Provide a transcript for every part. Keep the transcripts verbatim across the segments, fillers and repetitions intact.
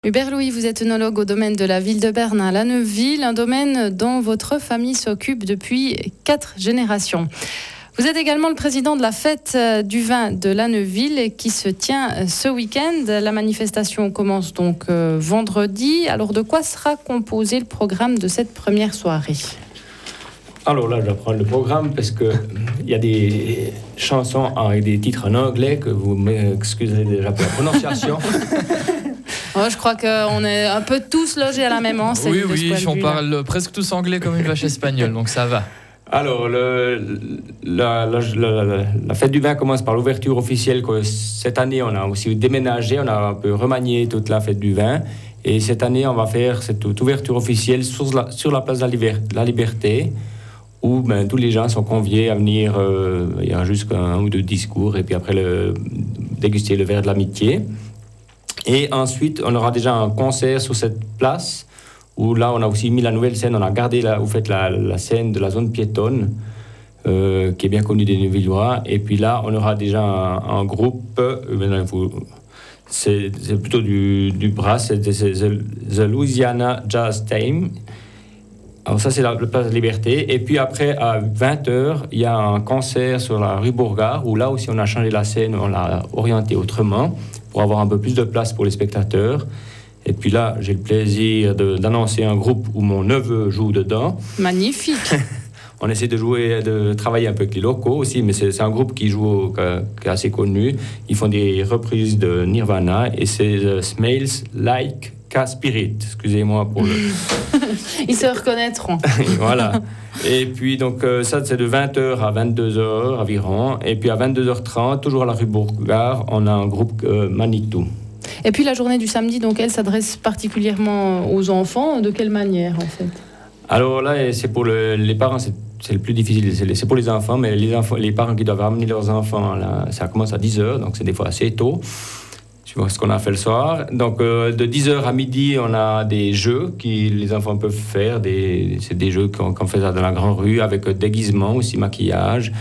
Hubert Louis, vous êtes œnologue au domaine de la ville de Berne à Lanneuville, un domaine dont votre famille s'occupe depuis quatre générations. Vous êtes également le président de la fête du vin de Lanneuville qui se tient ce week-end. La manifestation commence donc euh, vendredi. Alors de quoi sera composé le programme de cette première soirée ? Alors là, je vais prendre le programme parce qu'il y a des chansons avec des titres en anglais que vous m'excuserez déjà pour la prononciation. Oh, je crois qu'on est un peu tous logés à la même enseigne. Oui, oui, on parle presque tous anglais comme une vache espagnole, donc ça va. Alors, le, la, la, la, la fête du vin commence par l'ouverture officielle. Que cette année, on a aussi déménagé, on a un peu remanié toute la fête du vin. Et cette année, on va faire cette ouverture officielle sur la, sur la place de la, Liber, la Liberté, où ben, tous les gens sont conviés à venir. Euh, il y a juste un ou deux discours, et puis après, le, déguster le verre de l'amitié. Et ensuite, on aura déjà un concert sur cette place, où là, on a aussi mis la nouvelle scène. On a gardé la, vous faites la, la scène de la zone piétonne, euh, qui est bien connue des Neuvillois. Et puis là, on aura déjà un, un groupe, euh, c'est, c'est plutôt du, du brass, c'est, c'est The, The Louisiana Jazz Team. Alors ça, c'est la, la place de Liberté. Et puis après, à vingt heures, il y a un concert sur la rue Bourgard, où là aussi, on a changé la scène, on l'a orientée autrement, pour avoir un peu plus de place pour les spectateurs. Et puis là, j'ai le plaisir de, d'annoncer un groupe où mon neveu joue dedans. Magnifique. On essaie de jouer, de travailler un peu avec les locaux aussi, mais c'est, c'est un groupe qui joue, qui est assez connu. Ils font des reprises de Nirvana et c'est uh, Smells Like Cat Spirit. Excusez-moi pour le... Ils se reconnaîtront. Voilà. Et puis, donc, euh, ça, c'est de vingt heures à vingt-deux heures environ. Et puis, à vingt-deux heures trente, toujours à la rue Bourgard, on a un groupe euh, Manitou. Et puis, la journée du samedi, donc, elle s'adresse particulièrement aux enfants. De quelle manière, en fait ? Alors là, c'est pour le, les parents, c'est, c'est le plus difficile. C'est, c'est pour les enfants, mais les, enfants, les parents qui doivent amener leurs enfants, là, ça commence à dix heures, donc c'est des fois assez tôt. Tu vois ce qu'on a fait le soir. Donc, euh, de dix heures à midi, on a des jeux que les enfants peuvent faire. Des, c'est des jeux qu'on, qu'on fait dans la grande rue avec déguisement, aussi maquillage.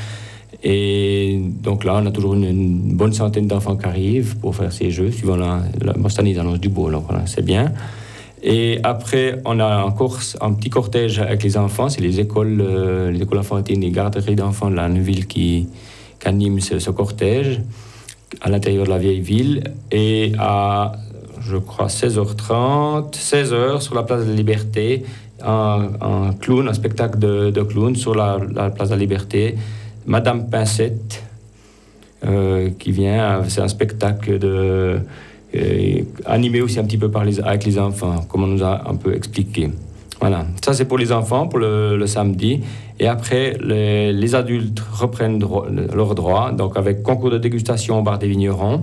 Et donc là, on a toujours une, une bonne centaine d'enfants qui arrivent pour faire ces jeux. Suivant la, la, bon, cette année, ils annoncent du beau, donc voilà, c'est bien. Et après, on a un, course, un petit cortège avec les enfants. C'est les écoles, euh, les écoles enfantines, les garderies d'enfants de la Neuville qui, qui animent ce, ce cortège à l'intérieur de la vieille ville. Et à, je crois, seize heures trente, seize heures, sur la place de la Liberté, un, un clown, un spectacle de, de clown sur la, la place de la Liberté. Madame Pincette, euh, qui vient, c'est un spectacle de, euh, animé aussi un petit peu par les, avec les enfants, comme on nous a un peu expliqué. Voilà, ça c'est pour les enfants, pour le, le samedi. Et après, les, les adultes reprennent dro- leurs droits, donc avec concours de dégustation au bar des vignerons,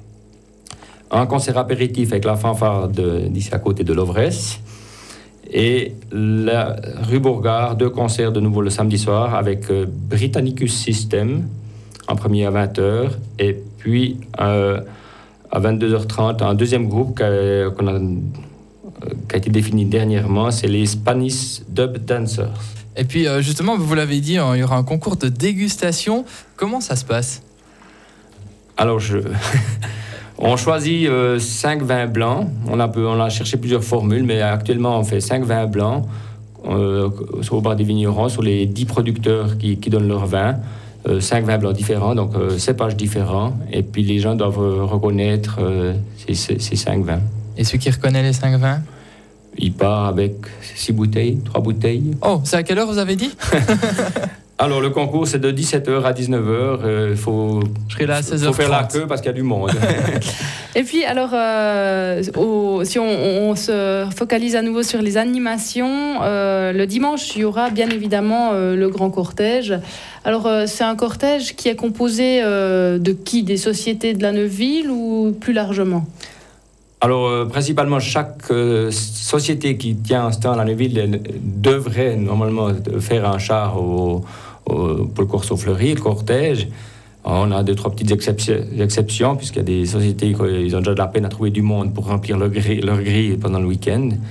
un concert apéritif avec la fanfare de, d'ici à côté de Lovresse, et la rue Bourgard, deux concerts de nouveau le samedi soir avec euh, Britannicus System, en premier à vingt heures, et puis euh, à vingt-deux heures trente, un deuxième groupe qu'a, qu'on a, qui a été défini dernièrement, c'est les Spanish Dub Dancers. Et puis justement, vous l'avez dit, il y aura un concours de dégustation. Comment ça se passe ? Alors, je... on choisit euh, cinq vins blancs. On a, on a cherché plusieurs formules, mais actuellement, on fait cinq vins blancs euh, au bar des vignerons, sur les dix producteurs qui, qui donnent leur vin. Euh, cinq vins blancs différents, donc euh, cépages différents. Et puis, les gens doivent euh, reconnaître euh, ces, ces, ces cinq vins. Et celui qui reconnaît les cinq vins ? Il part avec six bouteilles, trois bouteilles. Oh, c'est à quelle heure vous avez dit ? Alors, le concours, c'est de dix-sept heures à dix-neuf heures. Il euh, faut, Je serai là à seize heures trente. Faut faire la queue parce qu'il y a du monde. Et puis, alors, euh, au, si on, on se focalise à nouveau sur les animations, euh, le dimanche, il y aura bien évidemment euh, le grand cortège. Alors, euh, c'est un cortège qui est composé euh, de qui ? Des sociétés de la Neuville ou plus largement ? Alors, euh, principalement, chaque euh, société qui tient un stand à la Neuville devrait normalement faire un char au, au, pour le Corso Fleuri, le cortège. On a deux, trois petites exceptions, exceptions puisqu'il y a des sociétés qui ont déjà de la peine à trouver du monde pour remplir leur grille, leur grille pendant le week-end.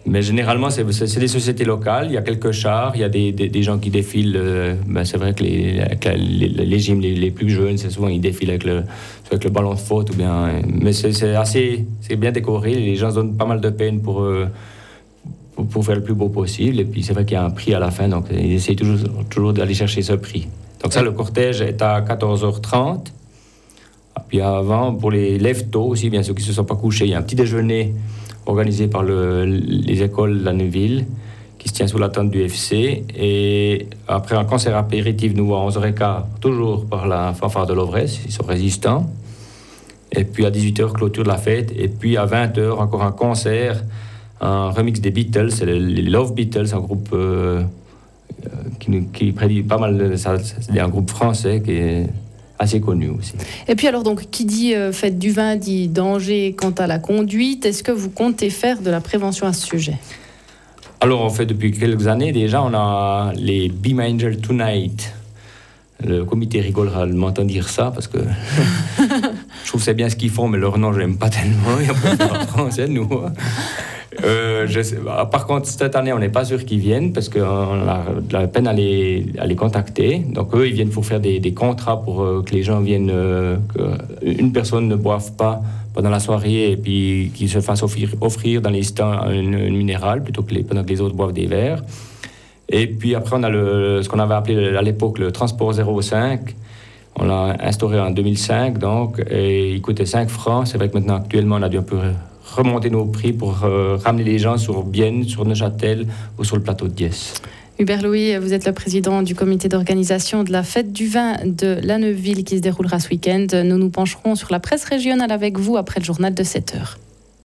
Mais généralement, c'est, c'est, c'est des sociétés locales. Il y a quelques chars, il y a des, des, des gens qui défilent. Euh, ben c'est vrai que les, les, les gyms les, les plus jeunes, c'est souvent ils défilent avec le, avec le ballon de foot. Ou bien, mais c'est, c'est assez c'est bien décoré. Les gens se donnent pas mal de peine pour, euh, pour, pour faire le plus beau possible. Et puis c'est vrai qu'il y a un prix à la fin, donc ils essayent toujours, toujours d'aller chercher ce prix. Donc ça, le cortège est à quatorze heures trente. Et puis avant, pour les lève-tôt aussi, bien sûr, qui ne se sont pas couchés, il y a un petit déjeuner organisé par le, les écoles de la Neuville, qui se tient sous la tente du F C. Et après un concert apéritif, nous, à onze heures quinze, toujours par la fanfare de Lovresse, ils sont résistants. Et puis à dix-huit heures, clôture de la fête. Et puis à vingt heures, encore un concert, un remix des Beatles, c'est les Love Beatles, un groupe euh, qui, qui prédit pas mal, de, ça, c'est un groupe français qui est assez connu aussi. Et puis alors, donc, qui dit euh, fête du vin dit danger quant à la conduite. Est-ce que vous comptez faire de la prévention à ce sujet? Alors, on fait depuis quelques années déjà, on a les Be Mindful Tonight. Le comité rigolera de m'entendre dire ça, parce que je trouve que c'est bien ce qu'ils font, mais leur nom, je n'aime pas tellement. Il y a pas en français, nous. Euh, je sais, bah, par contre, cette année, on n'est pas sûr qu'ils viennent parce qu'on a de la peine à les, à les contacter. Donc, eux, ils viennent pour faire des, des contrats pour euh, que les gens viennent, euh, qu'une personne ne boive pas pendant la soirée et puis qu'ils se fassent offrir, offrir dans les stands une, une minérale plutôt que les, pendant que les autres boivent des verres. Et puis après, on a le, ce qu'on avait appelé à l'époque le transport zéro cinq. On l'a instauré en deux mille cinq, donc, et il coûtait cinq francs. C'est vrai que maintenant, actuellement, on a dû un peu remonter nos prix pour euh, ramener les gens sur Bienne, sur Neuchâtel ou sur le plateau de Diès. Hubert Louis, vous êtes le président du comité d'organisation de la fête du vin de la Neuville qui se déroulera ce week-end. Nous nous pencherons sur la presse régionale avec vous après le journal de sept heures.